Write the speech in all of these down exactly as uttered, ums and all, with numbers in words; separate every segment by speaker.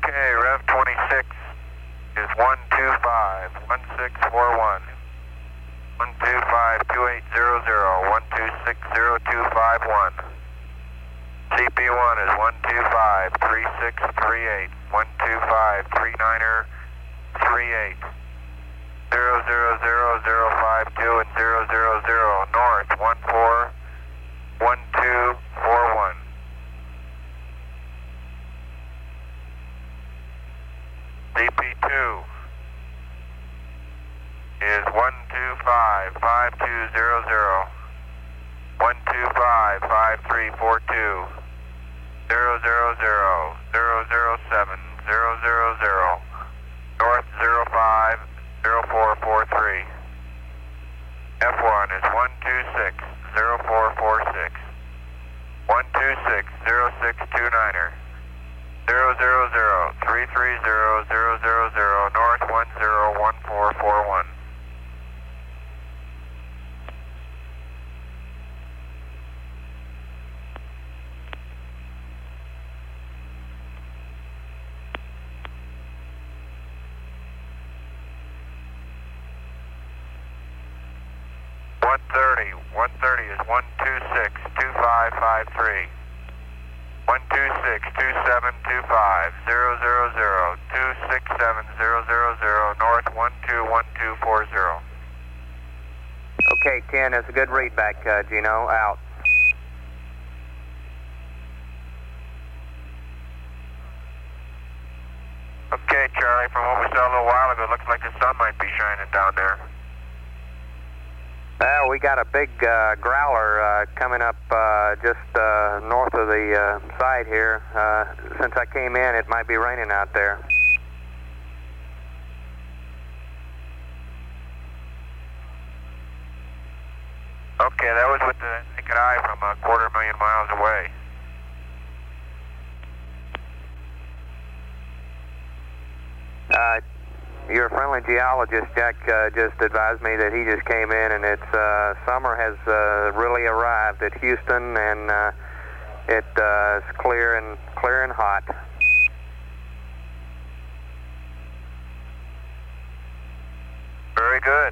Speaker 1: Okay, Rev twenty-six is one two five one six four one. one two five two eight zero zero, one two six zero two five one. C P one is one two five three six three eight, one two five three niner three eight. zero zero zero zero five two and zero zero zero north one four one two four one. C P two is one two five five two zero zero, one two five five three four two, zero zero zero zero zero seven zero zero zero north zero five zero four four three. F one is one two six zero four four six, one two six zero six two niner, zero zero zero three three zero zero zero zero north one zero one four four one. one thirty, one thirty is one two six two five five three, one two six two seven two five, zero zero zero two six seven zero zero zero north one two one two four zero.
Speaker 2: Okay, ten, that's a good read back, uh, Gino, out.
Speaker 1: Okay, Charlie, from what we saw a little while ago, it looks like the sun might be shining down there.
Speaker 2: Well, we got a big uh, growler uh, coming up uh, just uh, north of the uh, side here. Uh, since I came in, it might be raining out there.
Speaker 1: Okay, that was with the naked eye from a quarter million miles away.
Speaker 2: Uh, Your friendly geologist, Jack, uh, just advised me that he just came in and it's uh, summer has uh, really arrived at Houston, and uh, it uh, is clear and clear and hot.
Speaker 1: Very good.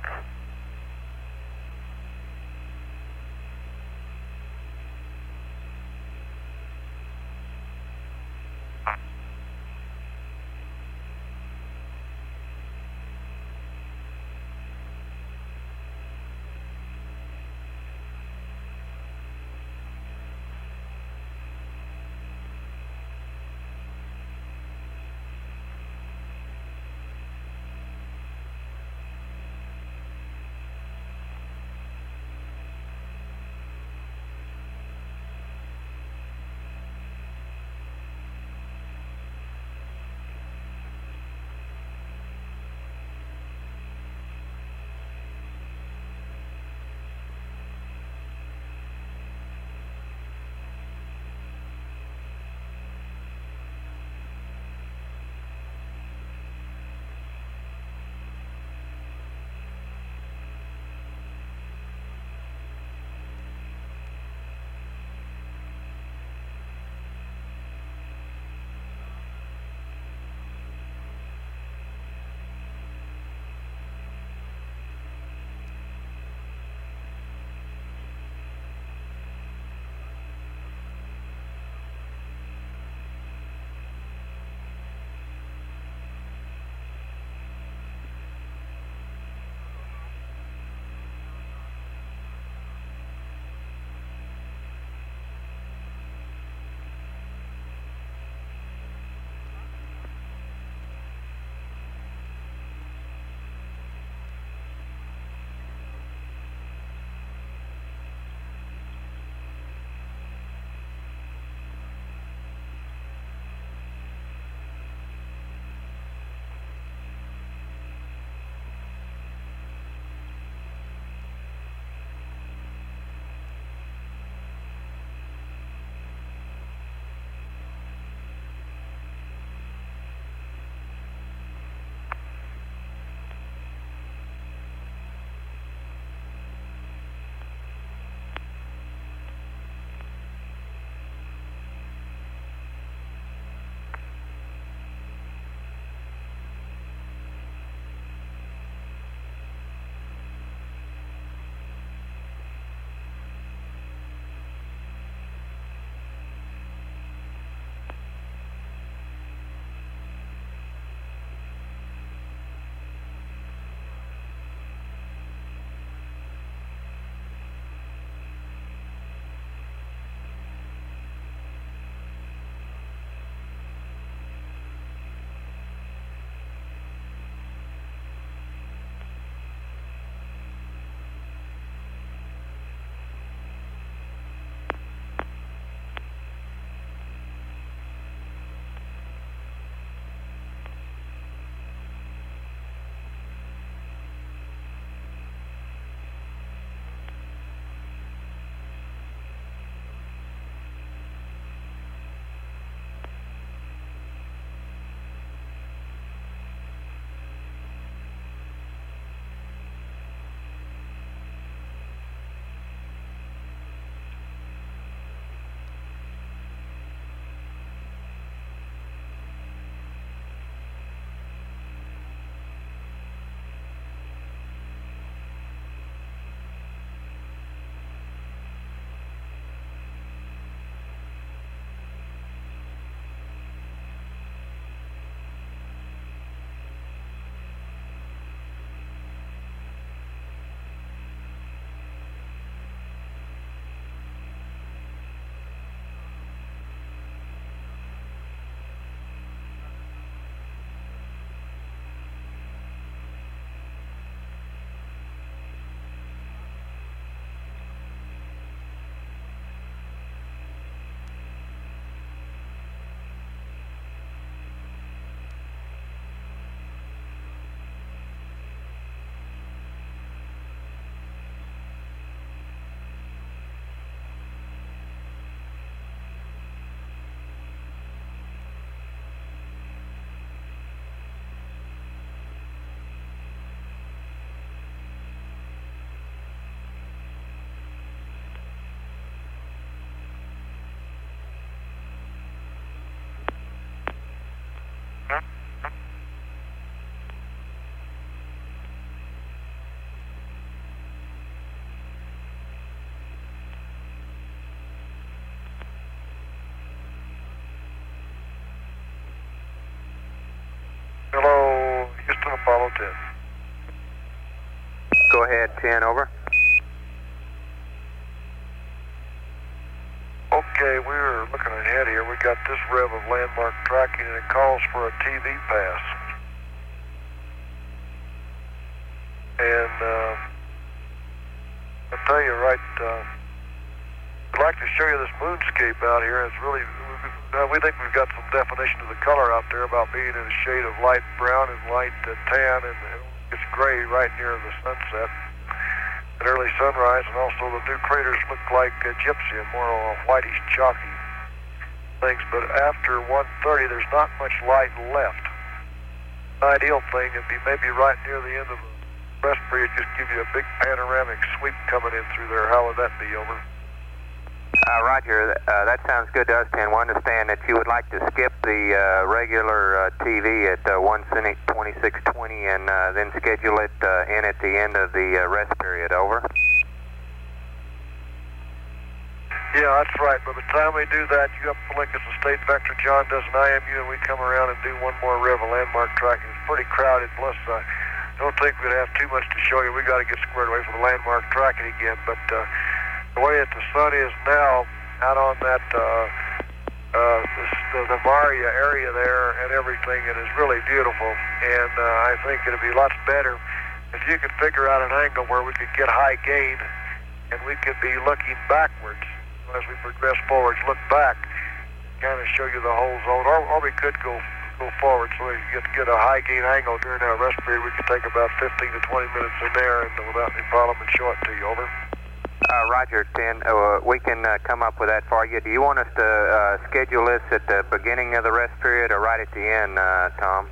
Speaker 3: Hello, Houston, Apollo ten.
Speaker 2: Go ahead, ten, over.
Speaker 3: Okay, we were looking ahead here. We got this rev of landmark tracking, and it calls for a T V pass. And uh, I'll tell you right, uh, I'd like to show you this moonscape out here. It's really, uh, we think we've got some definition of the color out there about being in a shade of light brown and light uh, tan, and it's gray right near the sunset. At early sunrise, and also the new craters look like uh, gypsum, more uh, whitish, chalky things. But after one thirty, there's not much light left. The ideal thing would be maybe right near the end of the rest period, just give you a big panoramic sweep coming in through there. How would that be, over?
Speaker 2: Uh, Roger, uh, that sounds good to us, ten. We understand that you would like to skip the uh, regular uh, T V at uh, one Scenic twenty-six twenty and uh, then schedule it uh, in at the end of the uh, rest period, over.
Speaker 3: Yeah, that's right. By the time we do that, you up the Lincoln State Vector, John does an I M U, and we come around and do one more rev of landmark tracking. It's pretty crowded, plus I uh, don't think we'd have too much to show you. We got to get squared away for the landmark tracking again, but uh, the way that the sun is now out on that uh, uh, the, the Maria area there and everything, it is really beautiful. And uh, I think it'd be lots better if you could figure out an angle where we could get high gain and we could be looking backwards as we progress forwards. Look back, kind of show you the whole zone, or, or we could go go forward so we could get, get a high gain angle during our rest period. We could take about fifteen to twenty minutes in there and without any problem and show it to you, over.
Speaker 2: Uh, Roger, ten. Uh, we can uh, come up with that for you. Do you want us to uh, schedule this at the beginning of the rest period or right at the end, uh, Tom?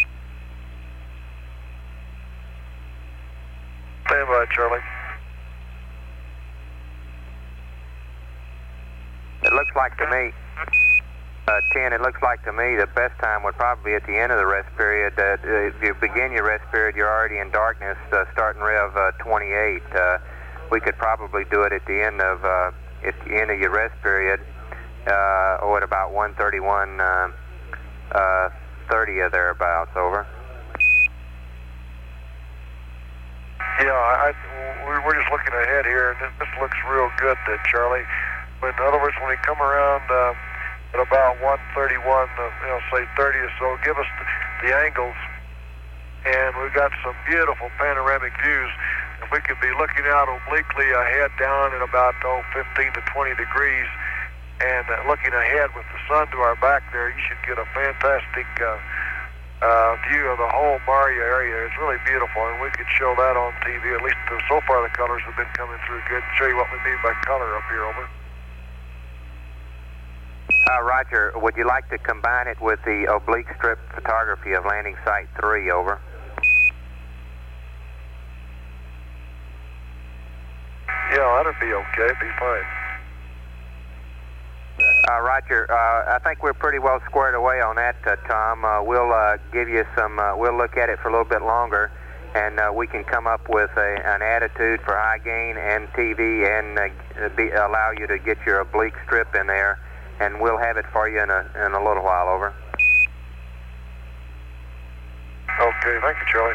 Speaker 3: Stand by, Charlie.
Speaker 2: It looks like to me, uh, ten, it looks like to me the best time would probably be at the end of the rest period. Uh, if you begin your rest period, you're already in darkness, uh, starting rev uh, twenty-eight. Uh, we could probably do it at the end of uh, at the end of your rest period, uh, or at about one thirty-one, uh, uh, thirty or thereabouts, over.
Speaker 3: Yeah, I, I, we're just looking ahead here, and this looks real good, uh, Charlie. But in other words, when we come around uh, at about one thirty-one, uh, you know, say thirty or so, give us the, the angles, and we've got some beautiful panoramic views. If we could be looking out obliquely ahead down at about, oh, fifteen to twenty degrees, and uh, looking ahead with the sun to our back there, you should get a fantastic uh, uh, view of the whole Maria area. It's really beautiful, and we could show that on T V. At least uh, so far the colors have been coming through good. Show you what we mean by color up here, over.
Speaker 2: Uh, Roger, would you like to combine it with the oblique strip photography of landing site three, over?
Speaker 3: Yeah, that'd be okay. It'd be fine.
Speaker 2: Uh, Roger, uh, I think we're pretty well squared away on that, uh, Tom. Uh, we'll uh, give you some, uh, we'll look at it for a little bit longer, and uh, we can come up with a, an attitude for high gain and T V and uh, be, allow you to get your oblique strip in there, and we'll have it for you in a, in a little while, over.
Speaker 3: Okay, thank you, Charlie.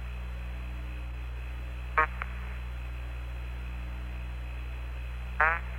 Speaker 1: Huh?